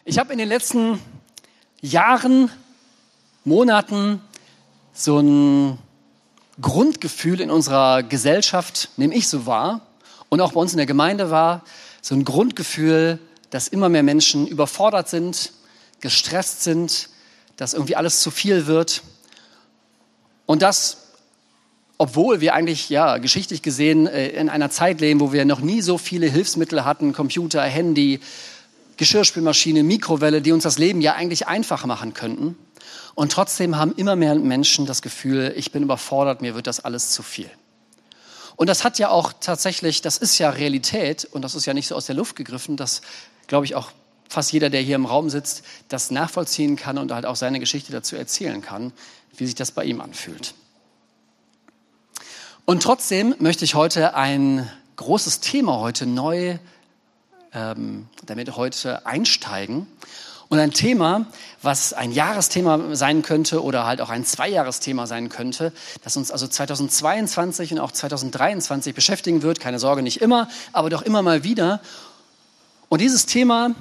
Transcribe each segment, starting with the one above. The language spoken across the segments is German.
Ich habe in den letzten Jahren, Monaten so ein Grundgefühl in unserer Gesellschaft, nehme ich so wahr, und auch bei uns in der Gemeinde war, so ein Grundgefühl, dass immer mehr Menschen überfordert sind, gestresst sind, dass irgendwie alles zu viel wird. Und das, obwohl wir eigentlich, geschichtlich gesehen, in einer Zeit leben, wo wir noch nie so viele Hilfsmittel hatten, Computer, Handy, Geschirrspülmaschine, Mikrowelle, die uns das Leben ja eigentlich einfach machen könnten. Und trotzdem haben immer mehr Menschen das Gefühl, ich bin überfordert, mir wird das alles zu viel. Und das hat ja auch tatsächlich, das ist ja Realität und das ist ja nicht so aus der Luft gegriffen, dass, glaube ich, auch fast jeder, der hier im Raum sitzt, das nachvollziehen kann und halt auch seine Geschichte dazu erzählen kann, wie sich das bei ihm anfühlt. Und trotzdem möchte ich heute ein großes Thema damit heute einsteigen. Und ein Thema, was ein Jahresthema sein könnte oder halt auch ein Zweijahresthema sein könnte, das uns also 2022 und auch 2023 beschäftigen wird. Keine Sorge, nicht immer, aber doch immer mal wieder. Und dieses Thema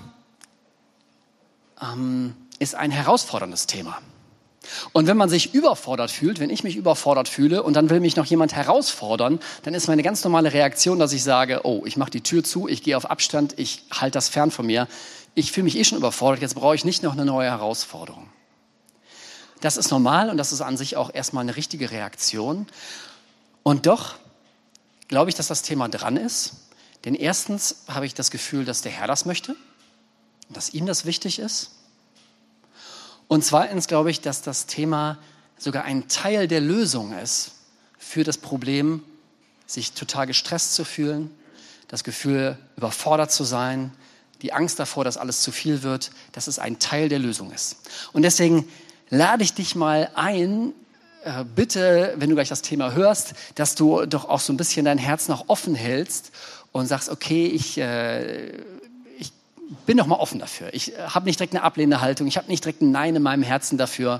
ist ein herausforderndes Thema. Und wenn man sich überfordert fühlt, wenn ich mich überfordert fühle und dann will mich noch jemand herausfordern, dann ist meine ganz normale Reaktion, dass ich sage, oh, ich mache die Tür zu, ich gehe auf Abstand, ich halte das fern von mir. Ich fühle mich schon überfordert, jetzt brauche ich nicht noch eine neue Herausforderung. Das ist normal und das ist an sich auch erstmal eine richtige Reaktion. Und doch glaube ich, dass das Thema dran ist. Denn erstens habe ich das Gefühl, dass der Herr das möchte, dass ihm das wichtig ist. Und zweitens glaube ich, dass das Thema sogar ein Teil der Lösung ist für das Problem, sich total gestresst zu fühlen, das Gefühl, überfordert zu sein, die Angst davor, dass alles zu viel wird, dass es ein Teil der Lösung ist. Und deswegen lade ich dich mal ein, bitte, wenn du gleich das Thema hörst, dass du doch auch so ein bisschen dein Herz noch offen hältst und sagst, okay, ich bin doch mal offen dafür. Ich habe nicht direkt eine ablehnende Haltung, ich habe nicht direkt ein Nein in meinem Herzen dafür,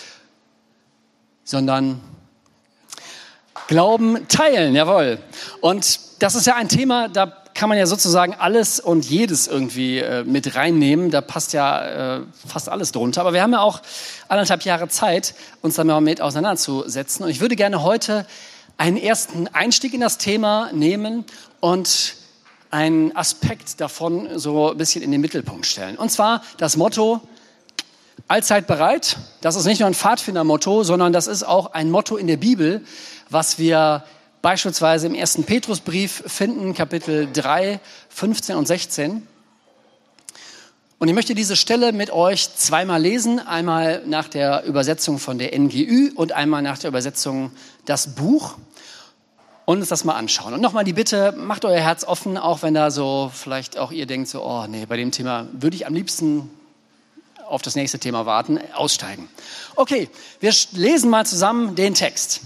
sondern Glauben teilen, jawohl. Und das ist ja ein Thema, da kann man ja sozusagen alles und jedes irgendwie mit reinnehmen. Da passt ja fast alles drunter. Aber wir haben ja auch 1,5 Jahre Zeit, uns da mal mit auseinanderzusetzen. Und ich würde gerne heute einen ersten Einstieg in das Thema nehmen und einen Aspekt davon so ein bisschen in den Mittelpunkt stellen. Und zwar das Motto, allzeit bereit. Das ist nicht nur ein Pfadfinder-Motto, sondern das ist auch ein Motto in der Bibel, was wir beispielsweise im 1. Petrusbrief finden, Kapitel 3, 15 und 16. Und ich möchte diese Stelle mit euch zweimal lesen, einmal nach der Übersetzung von der NGÜ und einmal nach der Übersetzung das Buch und uns das mal anschauen. Und nochmal die Bitte, macht euer Herz offen, auch wenn da so vielleicht auch ihr denkt, so, oh nee, bei dem Thema würde ich am liebsten auf das nächste Thema warten, aussteigen. Okay, wir lesen mal zusammen den Text.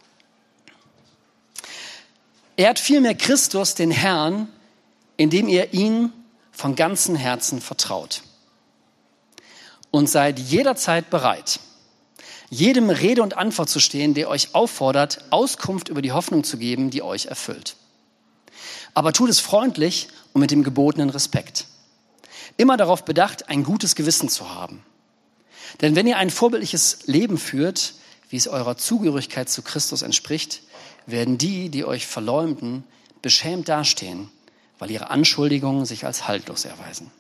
Ehrt vielmehr Christus, den Herrn, indem ihr ihn von ganzem Herzen vertraut. Und seid jederzeit bereit, jedem Rede und Antwort zu stehen, der euch auffordert, Auskunft über die Hoffnung zu geben, die euch erfüllt. Aber tut es freundlich und mit dem gebotenen Respekt. Immer darauf bedacht, ein gutes Gewissen zu haben. Denn wenn ihr ein vorbildliches Leben führt, wie es eurer Zugehörigkeit zu Christus entspricht, werden die, die euch verleumden, beschämt dastehen, weil ihre Anschuldigungen sich als haltlos erweisen.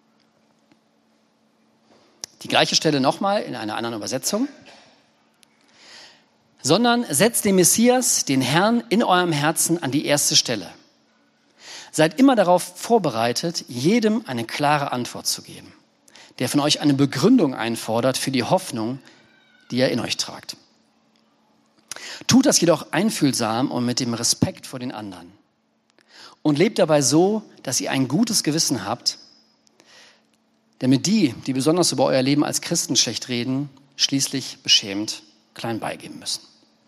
Die gleiche Stelle nochmal in einer anderen Übersetzung. Sondern setzt den Messias, den Herrn, in eurem Herzen an die erste Stelle. Seid immer darauf vorbereitet, jedem eine klare Antwort zu geben, der von euch eine Begründung einfordert für die Hoffnung, die ihr in euch tragt. Tut das jedoch einfühlsam und mit dem Respekt vor den anderen. Und lebt dabei so, dass ihr ein gutes Gewissen habt, damit die besonders über euer Leben als Christen schlecht reden, schließlich beschämt klein beigeben müssen.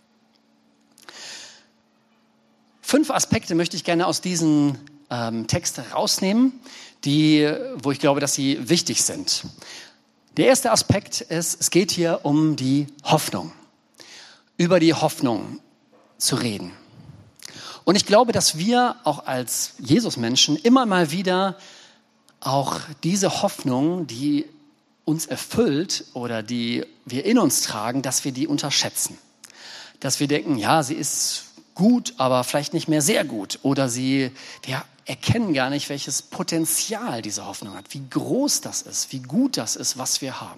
5 Aspekte möchte ich gerne aus diesem Text rausnehmen, wo ich glaube, dass sie wichtig sind. Der erste Aspekt ist, es geht hier um die Hoffnung. Über die Hoffnung zu reden. Und ich glaube, dass wir auch als Jesus-Menschen immer mal wieder auch diese Hoffnung, die uns erfüllt oder die wir in uns tragen, dass wir die unterschätzen. Dass wir denken, ja, sie ist gut, aber vielleicht nicht mehr sehr gut. Oder wir erkennen gar nicht, welches Potenzial diese Hoffnung hat, wie groß das ist, wie gut das ist, was wir haben.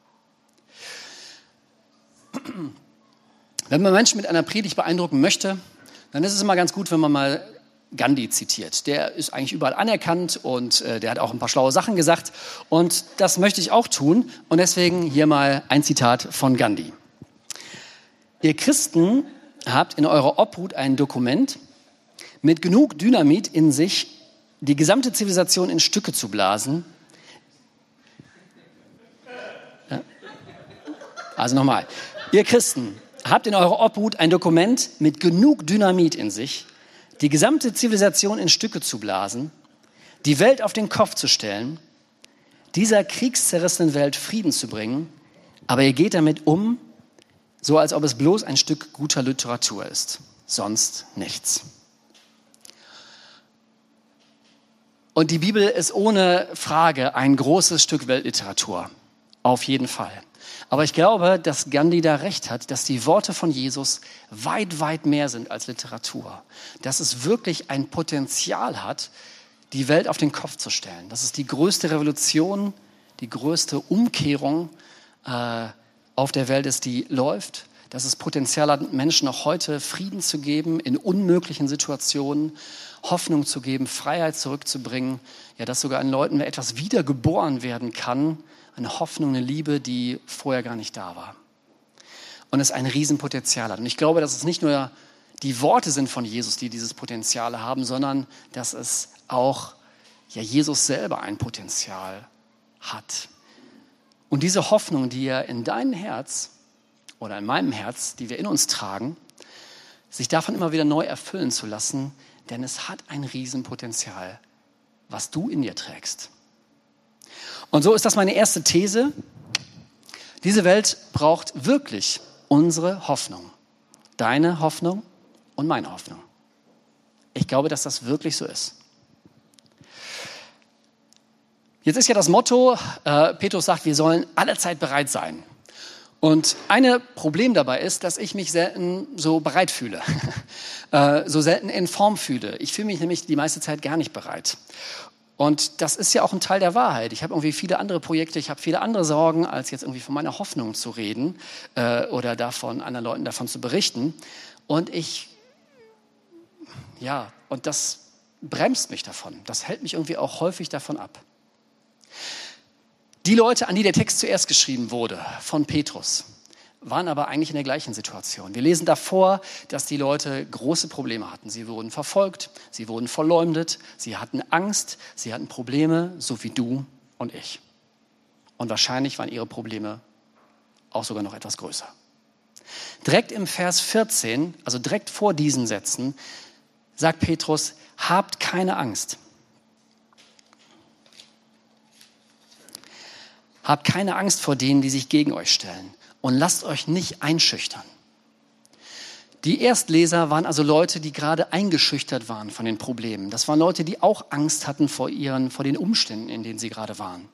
Wenn man Menschen mit einer Predigt beeindrucken möchte, dann ist es immer ganz gut, wenn man mal Gandhi zitiert. Der ist eigentlich überall anerkannt und der hat auch ein paar schlaue Sachen gesagt. Und das möchte ich auch tun. Und deswegen hier mal ein Zitat von Gandhi. Ihr Christen habt in eurer Obhut ein Dokument mit genug Dynamit in sich, die gesamte Zivilisation in Stücke zu blasen. Ja. Also nochmal. Ihr Christen habt in eurer Obhut ein Dokument mit genug Dynamit in sich, die gesamte Zivilisation in Stücke zu blasen, die Welt auf den Kopf zu stellen, dieser kriegszerrissenen Welt Frieden zu bringen, aber ihr geht damit um, so als ob es bloß ein Stück guter Literatur ist, sonst nichts. Und die Bibel ist ohne Frage ein großes Stück Weltliteratur, auf jeden Fall. Aber ich glaube, dass Gandhi da recht hat, dass die Worte von Jesus weit, weit mehr sind als Literatur. Dass es wirklich ein Potenzial hat, die Welt auf den Kopf zu stellen. Dass es die größte Revolution, die größte Umkehrung auf der Welt ist, die läuft. Dass es Potenzial hat, Menschen auch heute Frieden zu geben in unmöglichen Situationen, Hoffnung zu geben, Freiheit zurückzubringen. Ja, dass sogar an Leuten etwas wiedergeboren werden kann. Eine Hoffnung, eine Liebe, die vorher gar nicht da war. Und es ein Riesenpotenzial hat. Und ich glaube, dass es nicht nur die Worte sind von Jesus, die dieses Potenzial haben, sondern dass es auch Jesus selber ein Potenzial hat. Und diese Hoffnung, die er in deinem Herz oder in meinem Herz, die wir in uns tragen, sich davon immer wieder neu erfüllen zu lassen, denn es hat ein Riesenpotenzial, was du in dir trägst. Und so ist das meine erste These. Diese Welt braucht wirklich unsere Hoffnung. Deine Hoffnung und meine Hoffnung. Ich glaube, dass das wirklich so ist. Jetzt ist ja das Motto, Petrus sagt, wir sollen allezeit bereit sein. Und ein Problem dabei ist, dass ich mich selten so bereit fühle, so selten in Form fühle. Ich fühle mich nämlich die meiste Zeit gar nicht bereit. Und das ist ja auch ein Teil der Wahrheit. Ich habe irgendwie viele andere Projekte, ich habe viele andere Sorgen, als jetzt irgendwie von meiner Hoffnung zu reden oder davon, anderen Leuten davon zu berichten. Und das bremst mich davon. Das hält mich irgendwie auch häufig davon ab. Die Leute, an die der Text zuerst geschrieben wurde, von Petrus, waren aber eigentlich in der gleichen Situation. Wir lesen davor, dass die Leute große Probleme hatten. Sie wurden verfolgt, sie wurden verleumdet, sie hatten Angst, sie hatten Probleme, so wie du und ich. Und wahrscheinlich waren ihre Probleme auch sogar noch etwas größer. Direkt im Vers 14, also direkt vor diesen Sätzen, sagt Petrus, habt keine Angst. Habt keine Angst vor denen, die sich gegen euch stellen. Und lasst euch nicht einschüchtern. Die Erstleser waren also Leute, die gerade eingeschüchtert waren von den Problemen. Das waren Leute, die auch Angst hatten vor den Umständen, in denen sie gerade waren.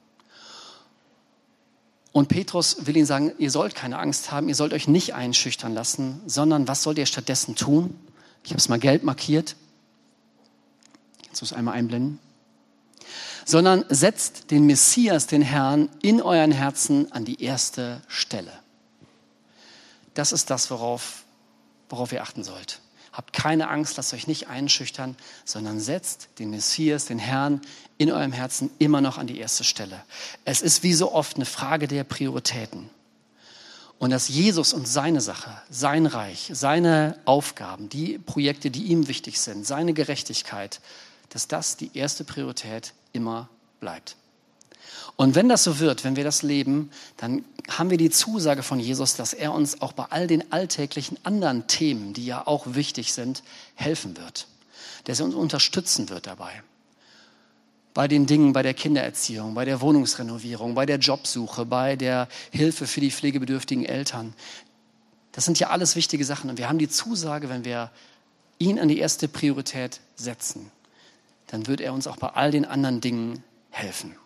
Und Petrus will ihnen sagen, ihr sollt keine Angst haben, ihr sollt euch nicht einschüchtern lassen, sondern was sollt ihr stattdessen tun? Ich habe es mal gelb markiert. Kannst du es einmal einblenden? Sondern setzt den Messias, den Herrn, in euren Herzen an die erste Stelle. Das ist das, worauf ihr achten sollt. Habt keine Angst, lasst euch nicht einschüchtern, sondern setzt den Messias, den Herrn, in eurem Herzen immer noch an die erste Stelle. Es ist wie so oft eine Frage der Prioritäten. Und dass Jesus und seine Sache, sein Reich, seine Aufgaben, die Projekte, die ihm wichtig sind, seine Gerechtigkeit, dass das die erste Priorität immer bleibt. Und wenn das so wird, wenn wir das leben, dann haben wir die Zusage von Jesus, dass er uns auch bei all den alltäglichen anderen Themen, die ja auch wichtig sind, helfen wird. Dass er uns unterstützen wird dabei. Bei den Dingen, bei der Kindererziehung, bei der Wohnungsrenovierung, bei der Jobsuche, bei der Hilfe für die pflegebedürftigen Eltern. Das sind ja alles wichtige Sachen. Und wir haben die Zusage, wenn wir ihn an die erste Priorität setzen, dann wird er uns auch bei all den anderen Dingen helfen.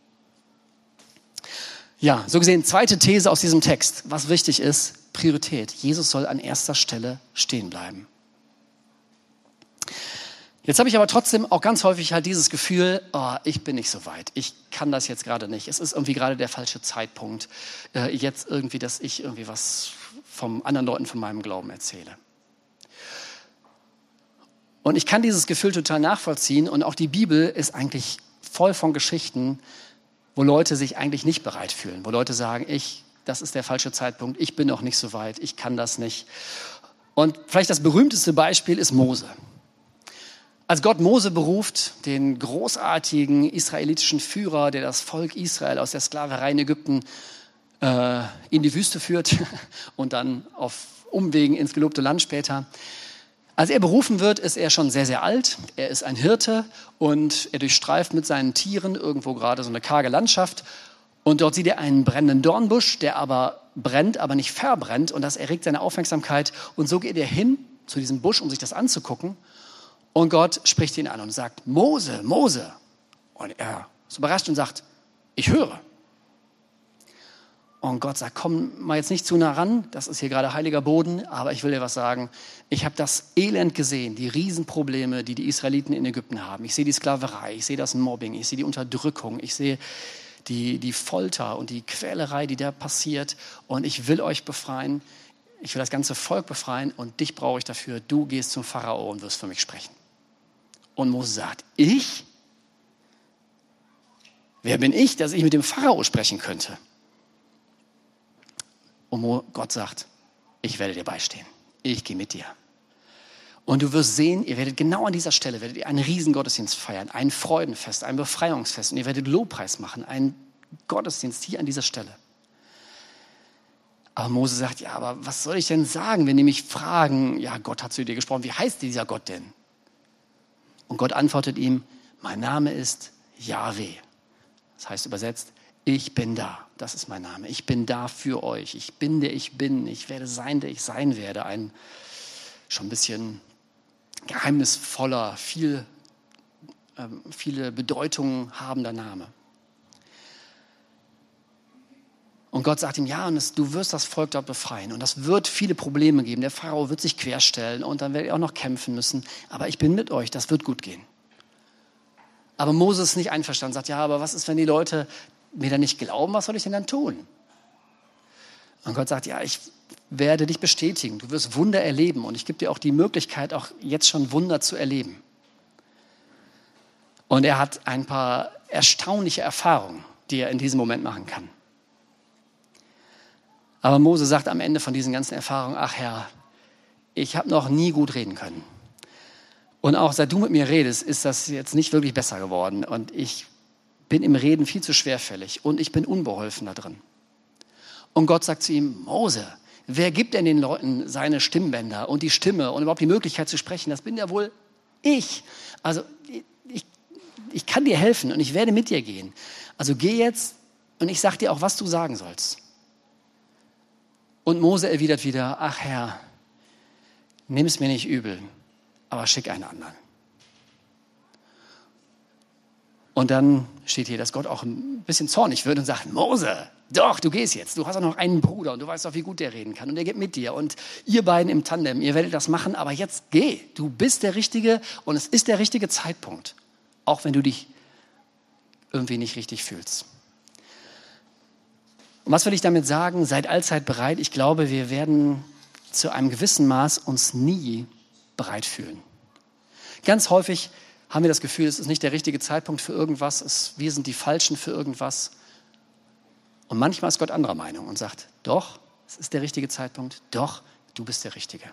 Ja, so gesehen, zweite These aus diesem Text, was wichtig ist, Priorität. Jesus soll an erster Stelle stehen bleiben. Jetzt habe ich aber trotzdem auch ganz häufig halt dieses Gefühl, ich bin nicht so weit, ich kann das jetzt gerade nicht. Es ist irgendwie gerade der falsche Zeitpunkt, jetzt irgendwie, dass ich irgendwie was von anderen Leuten von meinem Glauben erzähle. Und ich kann dieses Gefühl total nachvollziehen und auch die Bibel ist eigentlich voll von Geschichten, wo Leute sich eigentlich nicht bereit fühlen, wo Leute sagen, das ist der falsche Zeitpunkt, ich bin noch nicht so weit, ich kann das nicht. Und vielleicht das berühmteste Beispiel ist Mose. Als Gott Mose beruft, den großartigen israelitischen Führer, der das Volk Israel aus der Sklaverei in Ägypten in die Wüste führt und dann auf Umwegen ins gelobte Land später. Als er berufen wird, ist er schon sehr, sehr alt. Er ist ein Hirte und er durchstreift mit seinen Tieren irgendwo gerade so eine karge Landschaft. Und dort sieht er einen brennenden Dornbusch, der aber brennt, aber nicht verbrennt. Und das erregt seine Aufmerksamkeit. Und so geht er hin zu diesem Busch, um sich das anzugucken. Und Gott spricht ihn an und sagt, Mose, Mose. Und er ist überrascht und sagt, ich höre. Und Gott sagt, komm mal jetzt nicht zu nah ran, das ist hier gerade heiliger Boden, aber ich will dir was sagen. Ich habe das Elend gesehen, die Riesenprobleme, die die Israeliten in Ägypten haben. Ich sehe die Sklaverei, ich sehe das Mobbing, ich sehe die Unterdrückung, ich sehe die Folter und die Quälerei, die da passiert. Und ich will euch befreien, ich will das ganze Volk befreien und dich brauche ich dafür. Du gehst zum Pharao und wirst für mich sprechen. Und Mose sagt, ich? Wer bin ich, dass ich mit dem Pharao sprechen könnte? Und Gott sagt, ich werde dir beistehen. Ich gehe mit dir. Und du wirst sehen, ihr werdet genau an dieser Stelle, werdet ihr einen Riesengottesdienst feiern, ein Freudenfest, ein Befreiungsfest. Und ihr werdet Lobpreis machen, einen Gottesdienst hier an dieser Stelle. Aber Mose sagt, ja, aber was soll ich denn sagen, wenn die mich fragen, ja, Gott hat zu dir gesprochen, wie heißt dieser Gott denn? Und Gott antwortet ihm, mein Name ist Jahwe. Das heißt übersetzt, ich bin da. Das ist mein Name. Ich bin da für euch. Ich bin, der ich bin. Ich werde sein, der ich sein werde. Ein schon ein bisschen geheimnisvoller, viele Bedeutungen habender Name. Und Gott sagt ihm, ja, und du wirst das Volk dort befreien. Und das wird viele Probleme geben. Der Pharao wird sich querstellen und dann werdet ihr auch noch kämpfen müssen. Aber ich bin mit euch, das wird gut gehen. Aber Mose ist nicht einverstanden, sagt, ja, aber was ist, wenn die Leute mir dann nicht glauben, was soll ich denn dann tun? Und Gott sagt, ja, ich werde dich bestätigen. Du wirst Wunder erleben und ich gebe dir auch die Möglichkeit, auch jetzt schon Wunder zu erleben. Und er hat ein paar erstaunliche Erfahrungen, die er in diesem Moment machen kann. Aber Mose sagt am Ende von diesen ganzen Erfahrungen, ach Herr, ich habe noch nie gut reden können. Und auch seit du mit mir redest, ist das jetzt nicht wirklich besser geworden. Und ich bin im Reden viel zu schwerfällig und ich bin unbeholfen da drin. Und Gott sagt zu ihm, Mose, wer gibt denn den Leuten seine Stimmbänder und die Stimme und überhaupt die Möglichkeit zu sprechen? Das bin ja wohl ich. Also ich kann dir helfen und ich werde mit dir gehen. Also geh jetzt und ich sage dir auch, was du sagen sollst. Und Mose erwidert wieder, ach Herr, nimm es mir nicht übel, aber schick einen anderen. Und dann steht hier, dass Gott auch ein bisschen zornig wird und sagt, Mose, doch, du gehst jetzt. Du hast auch noch einen Bruder und du weißt doch, wie gut der reden kann. Und der geht mit dir. Und ihr beiden im Tandem, ihr werdet das machen, aber jetzt geh. Du bist der Richtige und es ist der richtige Zeitpunkt. Auch wenn du dich irgendwie nicht richtig fühlst. Und was will ich damit sagen? Seid allzeit bereit. Ich glaube, wir werden zu einem gewissen Maß uns nie bereit fühlen. Ganz häufig haben wir das Gefühl, es ist nicht der richtige Zeitpunkt für irgendwas. Wir sind die Falschen für irgendwas. Und manchmal ist Gott anderer Meinung und sagt, doch, es ist der richtige Zeitpunkt. Doch, du bist der Richtige.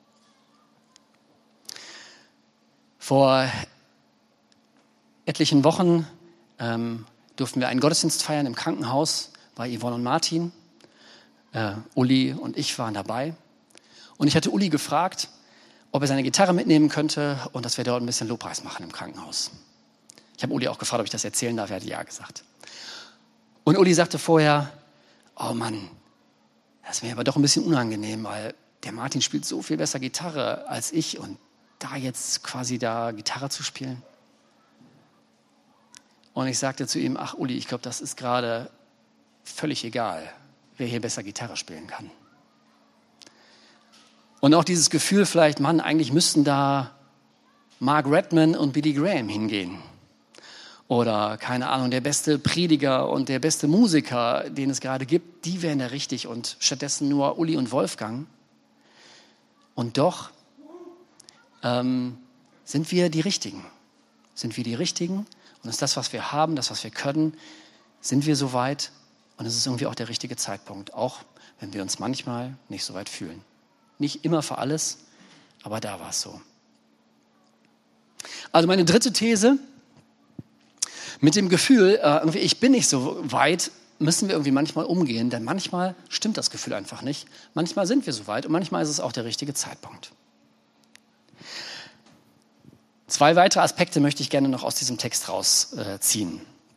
Vor etlichen Wochen durften wir einen Gottesdienst feiern im Krankenhaus bei Yvonne und Martin. Uli und ich waren dabei. Und ich hatte Uli gefragt, ob er seine Gitarre mitnehmen könnte und dass wir dort ein bisschen Lobpreis machen im Krankenhaus. Ich habe Uli auch gefragt, ob ich das erzählen darf. Er hat ja gesagt. Und Uli sagte vorher, oh Mann, das ist mir aber doch ein bisschen unangenehm, weil der Martin spielt so viel besser Gitarre als ich und da jetzt quasi da Gitarre zu spielen. Und ich sagte zu ihm, ach Uli, ich glaube, das ist gerade völlig egal, wer hier besser Gitarre spielen kann. Und auch dieses Gefühl vielleicht, Mann, eigentlich müssten da Mark Redman und Billy Graham hingehen. Oder, keine Ahnung, der beste Prediger und der beste Musiker, den es gerade gibt, die wären da richtig und stattdessen nur Uli und Wolfgang. Und doch sind wir die Richtigen. Sind wir die Richtigen? Und ist das, was wir haben, das, was wir können, sind wir so weit? Und es ist irgendwie auch der richtige Zeitpunkt, auch wenn wir uns manchmal nicht so weit fühlen. Nicht immer für alles, aber da war es so. Also meine dritte These, mit dem Gefühl, irgendwie ich bin nicht so weit, müssen wir irgendwie manchmal umgehen, denn manchmal stimmt das Gefühl einfach nicht. Manchmal sind wir so weit und manchmal ist es auch der richtige Zeitpunkt. 2 weitere Aspekte möchte ich gerne noch aus diesem Text rausziehen.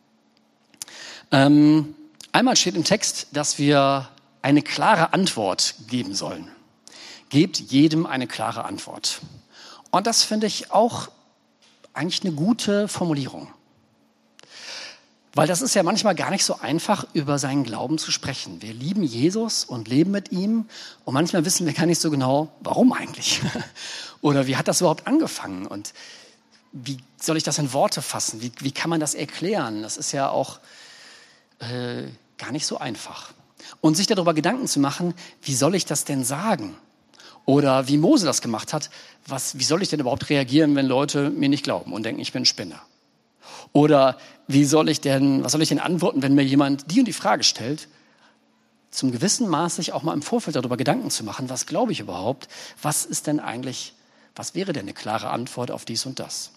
Einmal steht im Text, dass wir eine klare Antwort geben sollen. Gebt jedem eine klare Antwort. Und das finde ich auch eigentlich eine gute Formulierung. Weil das ist ja manchmal gar nicht so einfach, über seinen Glauben zu sprechen. Wir lieben Jesus und leben mit ihm und manchmal wissen wir gar nicht so genau, warum eigentlich. Oder wie hat das überhaupt angefangen und wie soll ich das in Worte fassen? Wie kann man das erklären? Das ist ja auch gar nicht so einfach. Und sich darüber Gedanken zu machen, wie soll ich das denn sagen? Oder wie Mose das gemacht hat, wie soll ich denn überhaupt reagieren, wenn Leute mir nicht glauben und denken, ich bin ein Spinner? Oder was soll ich denn antworten, wenn mir jemand die und die Frage stellt? Zum gewissen Maß sich auch mal im Vorfeld darüber Gedanken zu machen, was glaube ich überhaupt? Was wäre denn eine klare Antwort auf dies und das?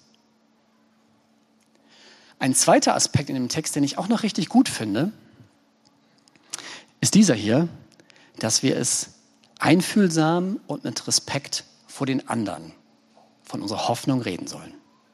Ein zweiter Aspekt in dem Text, den ich auch noch richtig gut finde, ist dieser hier, dass wir es einfühlsam und mit Respekt vor den anderen von unserer Hoffnung reden sollen.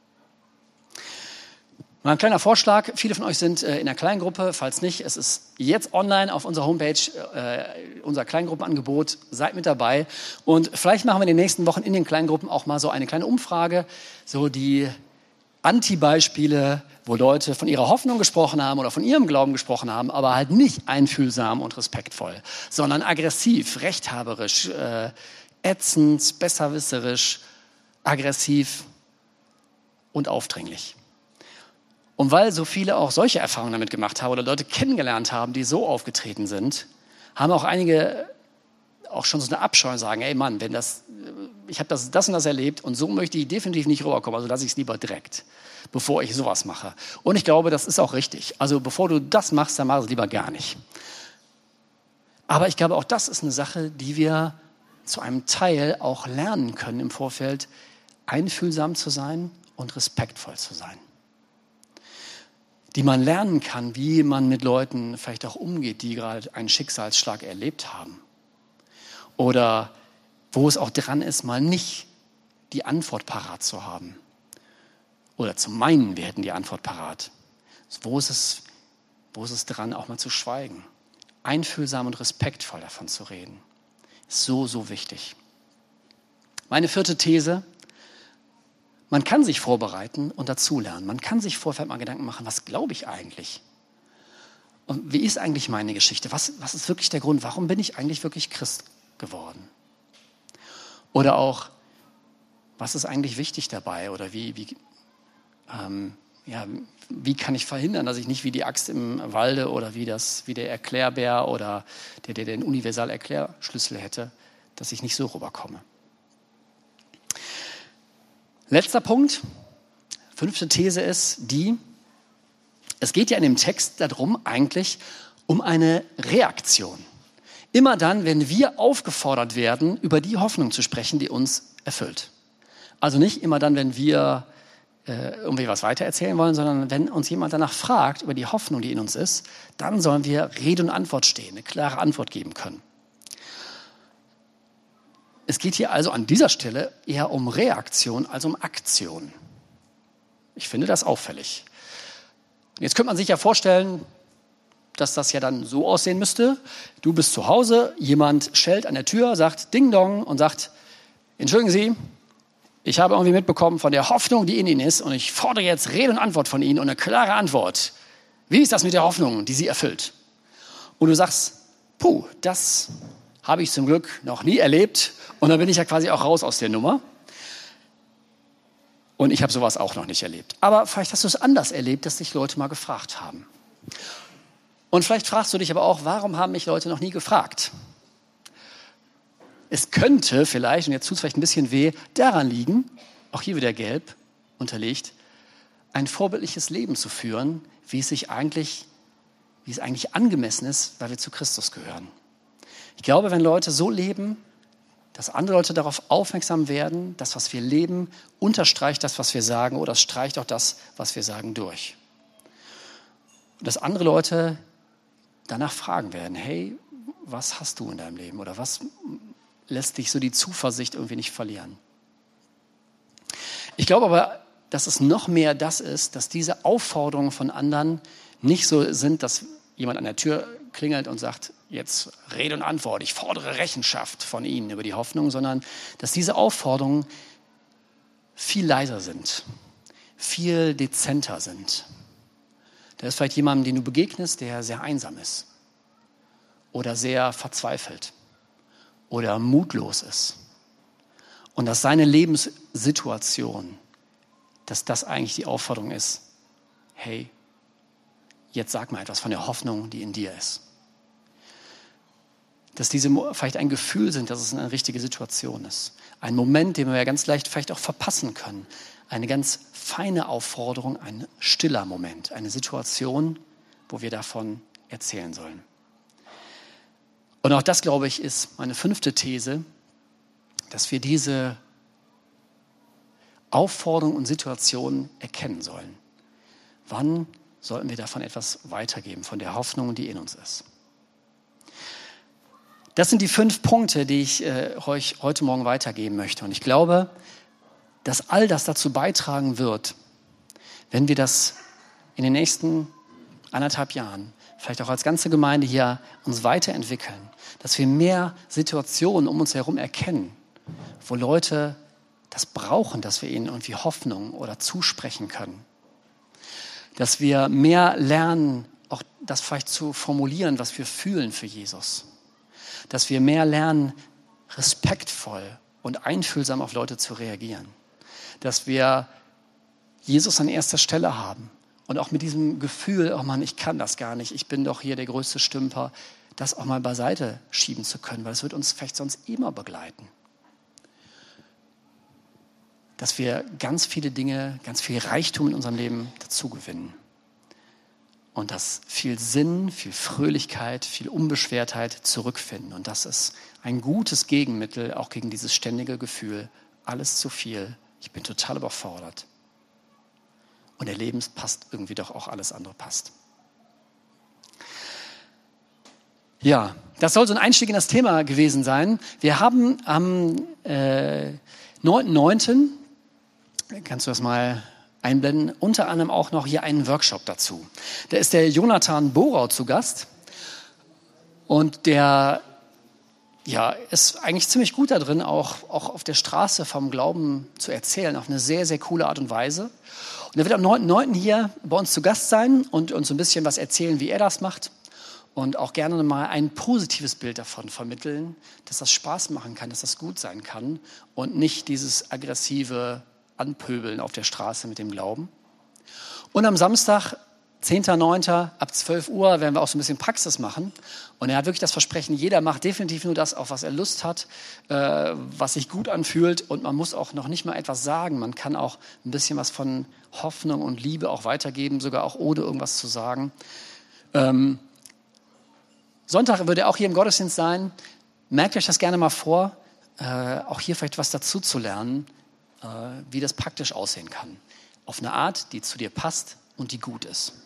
Mal ein kleiner Vorschlag, viele von euch sind in einer Kleingruppe, falls nicht, es ist jetzt online auf unserer Homepage, unser Kleingruppenangebot, seid mit dabei und vielleicht machen wir in den nächsten Wochen in den Kleingruppen auch mal so eine kleine Umfrage, so die Anti-Beispiele, wo Leute von ihrer Hoffnung gesprochen haben oder von ihrem Glauben gesprochen haben, aber halt nicht einfühlsam und respektvoll, sondern aggressiv, rechthaberisch, ätzend, besserwisserisch, aggressiv und aufdringlich. Und weil so viele auch solche Erfahrungen damit gemacht haben oder Leute kennengelernt haben, die so aufgetreten sind, haben auch einige auch schon so eine Abscheu und sagen, ey Mann, ich habe das und das erlebt und so möchte ich definitiv nicht rüberkommen, also lasse ich es lieber direkt, bevor ich sowas mache. Und ich glaube, das ist auch richtig. Also bevor du das machst, dann mach es lieber gar nicht. Aber ich glaube, auch das ist eine Sache, die wir zu einem Teil auch lernen können im Vorfeld, einfühlsam zu sein und respektvoll zu sein. Die man lernen kann, wie man mit Leuten vielleicht auch umgeht, die gerade einen Schicksalsschlag erlebt haben. Oder wo es auch dran ist, mal nicht die Antwort parat zu haben. Oder zu meinen, wir hätten die Antwort parat. Wo ist es dran, auch mal zu schweigen? Einfühlsam und respektvoll davon zu reden. Ist so, so wichtig. Meine 4. These: Man kann sich vorbereiten und dazulernen. Man kann sich vorher mal Gedanken machen, was glaube ich eigentlich? Und wie ist eigentlich meine Geschichte? Was ist wirklich der Grund? Warum bin ich eigentlich wirklich Christ geworden? Oder auch, was ist eigentlich wichtig dabei? Oder wie kann ich verhindern, dass ich nicht wie die Axt im Walde oder wie der Erklärbär oder der den Universal-Erklärschlüssel hätte, dass ich nicht so rüberkomme? Letzter Punkt, 5. These ist es geht ja in dem Text darum eigentlich um eine Reaktion. Immer dann, wenn wir aufgefordert werden, über die Hoffnung zu sprechen, die uns erfüllt. Also nicht immer dann, wenn wir irgendwie was weitererzählen wollen, sondern wenn uns jemand danach fragt, über die Hoffnung, die in uns ist, dann sollen wir Rede und Antwort stehen, eine klare Antwort geben können. Es geht hier also an dieser Stelle eher um Reaktion als um Aktion. Ich finde das auffällig. Jetzt könnte man sich ja vorstellen, dass das ja dann so aussehen müsste. Du bist zu Hause, jemand schellt an der Tür, sagt Ding Dong und sagt, entschuldigen Sie, ich habe irgendwie mitbekommen von der Hoffnung, die in Ihnen ist, und ich fordere jetzt Rede und Antwort von Ihnen und eine klare Antwort. Wie ist das mit der Hoffnung, die Sie erfüllt? Und du sagst, puh, das habe ich zum Glück noch nie erlebt und dann bin ich ja quasi auch raus aus der Nummer. Und ich habe sowas auch noch nicht erlebt. Aber vielleicht hast du es anders erlebt, dass dich Leute mal gefragt haben. Und vielleicht fragst du dich aber auch, warum haben mich Leute noch nie gefragt? Es könnte vielleicht, und jetzt tut es vielleicht ein bisschen weh, daran liegen, auch hier wieder gelb unterlegt, ein vorbildliches Leben zu führen, wie es eigentlich angemessen ist, weil wir zu Christus gehören. Ich glaube, wenn Leute so leben, dass andere Leute darauf aufmerksam werden, das, was wir leben, unterstreicht das, was wir sagen, oder es streicht auch das, was wir sagen, durch. Und dass andere Leute danach fragen werden, hey, was hast du in deinem Leben oder was lässt dich so die Zuversicht irgendwie nicht verlieren? Ich glaube aber, dass es noch mehr das ist, dass diese Aufforderungen von anderen nicht so sind, dass jemand an der Tür klingelt und sagt, jetzt Rede und Antwort, ich fordere Rechenschaft von Ihnen über die Hoffnung, sondern dass diese Aufforderungen viel leiser sind, viel dezenter sind. Da ist vielleicht jemand, den du begegnest, der sehr einsam ist oder sehr verzweifelt oder mutlos ist. Und dass seine Lebenssituation, dass das eigentlich die Aufforderung ist, hey, jetzt sag mal etwas von der Hoffnung, die in dir ist. Dass diese vielleicht ein Gefühl sind, dass es eine richtige Situation ist. Ein Moment, den wir ja ganz leicht vielleicht auch verpassen können. Eine ganz feine Aufforderung, ein stiller Moment, eine Situation, wo wir davon erzählen sollen. Und auch das, glaube ich, ist meine 5. These, dass wir diese Aufforderungen und Situationen erkennen sollen. Wann sollten wir davon etwas weitergeben, von der Hoffnung, die in uns ist? Das sind die 5 Punkte, die ich euch heute Morgen weitergeben möchte. Und ich glaube, dass all das dazu beitragen wird, wenn wir das in den nächsten 1,5 Jahren, vielleicht auch als ganze Gemeinde hier, uns weiterentwickeln, dass wir mehr Situationen um uns herum erkennen, wo Leute das brauchen, dass wir ihnen irgendwie Hoffnung oder zusprechen können. Dass wir mehr lernen, auch das vielleicht zu formulieren, was wir fühlen für Jesus. Dass wir mehr lernen, respektvoll und einfühlsam auf Leute zu reagieren. Dass wir Jesus an erster Stelle haben und auch mit diesem Gefühl, oh Mann, ich kann das gar nicht, ich bin doch hier der größte Stümper, das auch mal beiseite schieben zu können, weil es wird uns vielleicht sonst immer begleiten. Dass wir ganz viele Dinge, ganz viel Reichtum in unserem Leben dazu gewinnen. Und dass viel Sinn, viel Fröhlichkeit, viel Unbeschwertheit zurückfinden. Und das ist ein gutes Gegenmittel, auch gegen dieses ständige Gefühl, alles zu viel, ich bin total überfordert. Und der Leben passt irgendwie doch auch alles andere passt. Ja, das soll so ein Einstieg in das Thema gewesen sein. Wir haben am 9.9., kannst du das mal einblenden, unter anderem auch noch hier einen Workshop dazu. Da ist der Jonathan Borau zu Gast und der ist eigentlich ziemlich gut da drin, auch auf der Straße vom Glauben zu erzählen, auf eine sehr, sehr coole Art und Weise. Und er wird am 9.9. hier bei uns zu Gast sein und uns so ein bisschen was erzählen, wie er das macht und auch gerne mal ein positives Bild davon vermitteln, dass das Spaß machen kann, dass das gut sein kann und nicht dieses aggressive Anpöbeln auf der Straße mit dem Glauben. Und am Samstag, 10.9. ab 12 Uhr werden wir auch so ein bisschen Praxis machen. Und er hat wirklich das Versprechen, jeder macht definitiv nur das, auf was er Lust hat, was sich gut anfühlt. Und man muss auch noch nicht mal etwas sagen. Man kann auch ein bisschen was von Hoffnung und Liebe auch weitergeben, sogar auch ohne irgendwas zu sagen. Sonntag wird er auch hier im Gottesdienst sein. Merkt euch das gerne mal vor, auch hier vielleicht was dazu zu lernen, wie das praktisch aussehen kann. Auf eine Art, die zu dir passt und die gut ist.